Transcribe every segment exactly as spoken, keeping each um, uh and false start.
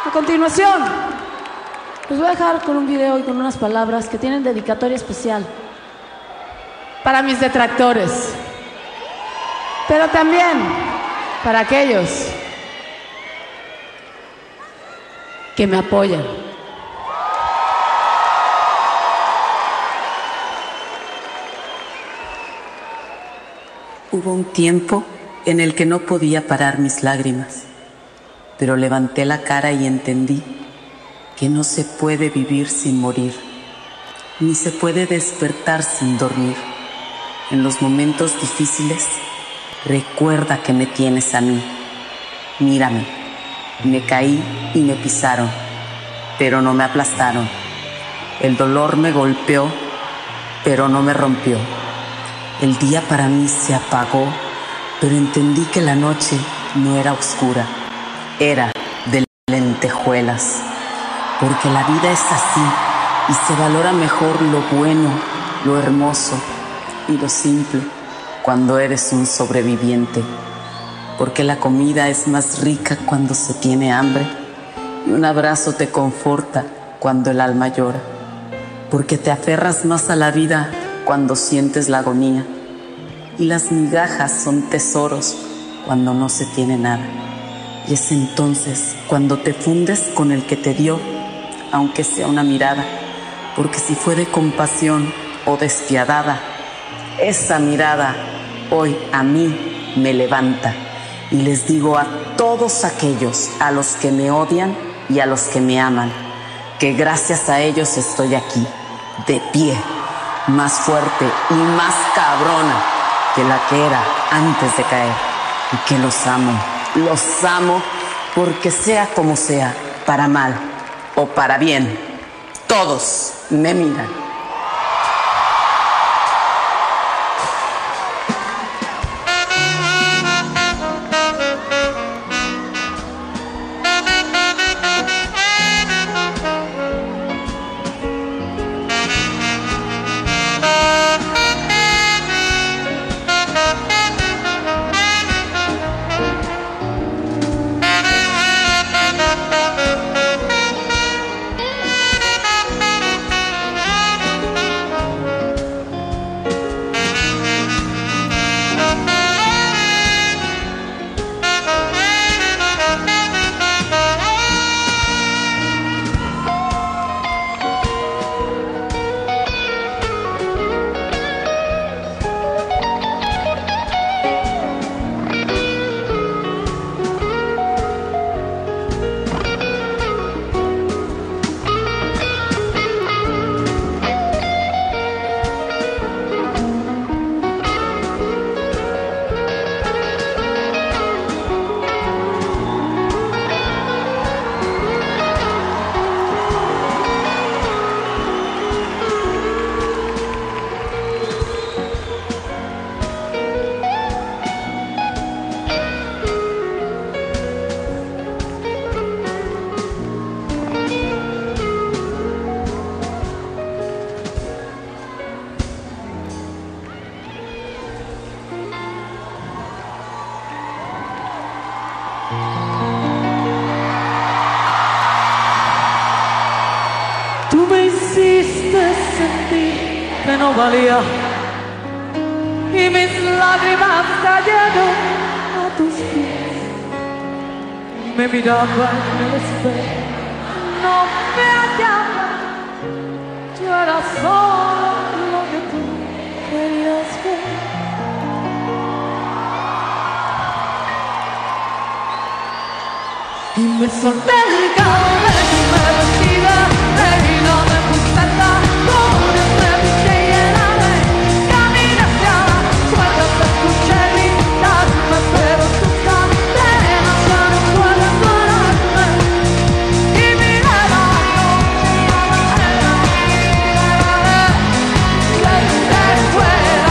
A continuación, los voy a dejar con un video y con unas palabras que tienen dedicatoria especial para mis detractores, pero también para aquellos que me apoyan. Hubo un tiempo en el que no podía parar mis lágrimas, pero levanté la cara y entendí que no se puede vivir sin morir, ni se puede despertar sin dormir. En los momentos difíciles, recuerda que me tienes a mí. Mírame, me caí y me pisaron, pero no me aplastaron. El dolor me golpeó, pero no me rompió. El día para mí se apagó, pero entendí que la noche no era oscura, era de lentejuelas. Porque la vida es así y se valora mejor lo bueno, lo hermoso y lo simple cuando eres un sobreviviente. Porque la comida es más rica cuando se tiene hambre y un abrazo te conforta cuando el alma llora. Porque te aferras más a la vida cuando sientes la agonía y las migajas son tesoros cuando no se tiene nada. Y es entonces cuando te fundes con el que te dio, aunque sea una mirada, porque si fue de compasión o despiadada, esa mirada hoy a mí me levanta. Y les digo a todos aquellos a los que me odian y a los que me aman, que gracias a ellos estoy aquí, de pie, más fuerte y más cabrona que la que era antes de caer. Y que los amo, los amo porque sea como sea, para mal o para bien, todos me miran. Tú me hiciste sentir que no valía y mis lágrimas cayeron a tus pies. Me miraba en el espejo, no me hallaba, yo era solo lo que tú querías ver. Y me solté el cabello y me vestida reina de tu seta, flores me viste y helada, caminé hacia la puerta, te escuché gritarme, pero tus cadenas ya no pueden pararme. Y mi rebaño desde fuera,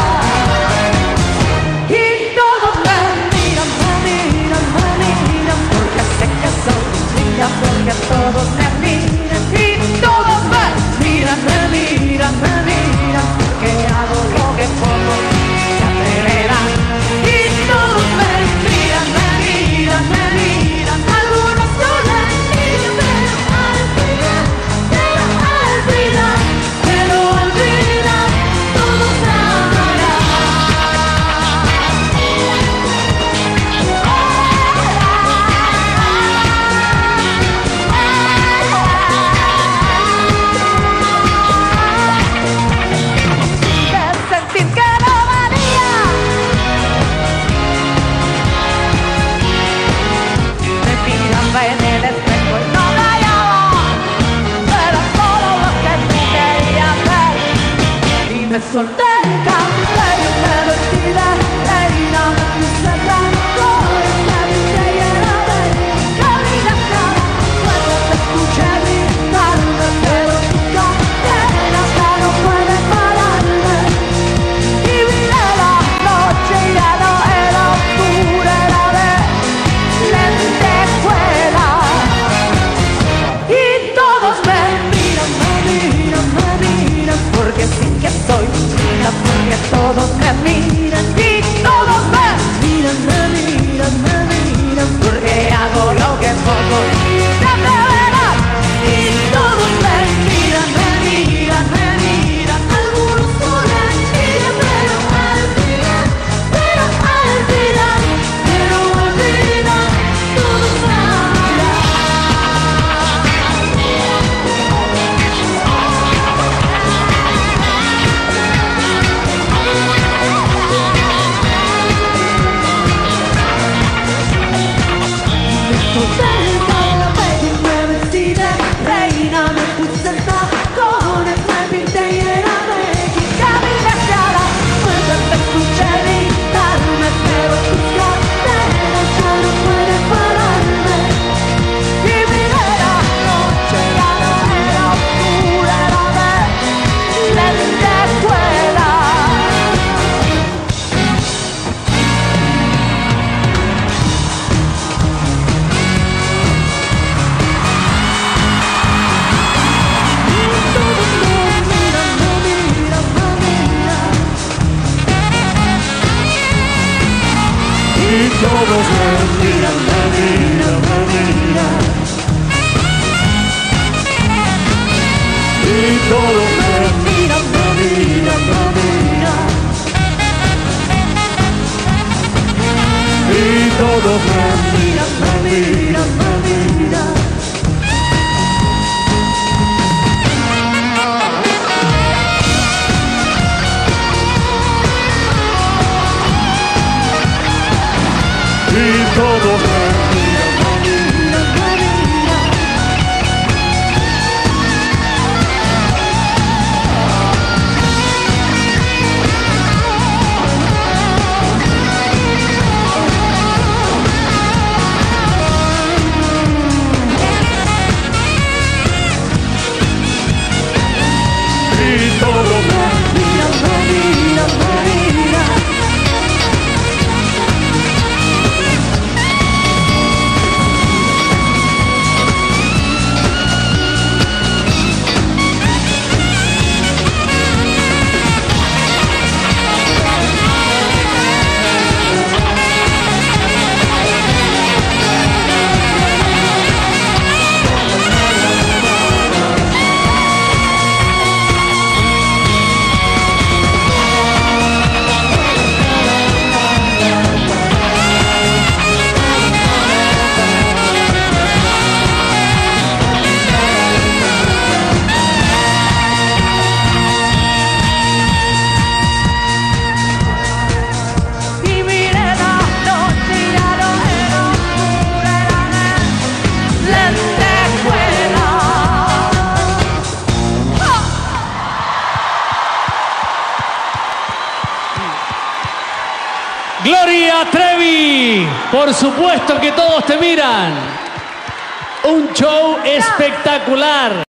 y todos me miran, me miran, me miran, porque sé que son niñas, porque todos me miran. solté el cabello, me vestí de reina, me puse flores, me viste llena de caminación. Cuando te escuché gritarme, pero tu cadena ya no puede pararme. Y vine la noche y ya no era oscura, era de lentejuela. Y todos me miran, me miran, me miran, porque sí que soy linda, porque todos me miran. Y todos me miran, me miran, me miran, porque hago lo que pocos se atreverán. Y todos me miran, me miran, me miran. Algunos por envidia, pero al final, pero al final, pero al final, todos me miran. Solté el cabello, me vestí de reina, me puse tacones, me pinté llena de X, caminé hacia la puerta, te escuché gritarme, pero tus cadenas ya no pueden pararme. Y miré la noche, ya no era oscura, era de lentejuela. Y todos me miran, me miran, me miran. Y todos me miran, me miran, me miran. Y todos me miran, me miran, me miran. Y todos me miran, me miran, me miran. Y todos me miran, me miran, me miran. Y miré la noche y ya no era oscura, era de lentejuela. Gloria Trevi, por supuesto que todos te miran. Un show espectacular.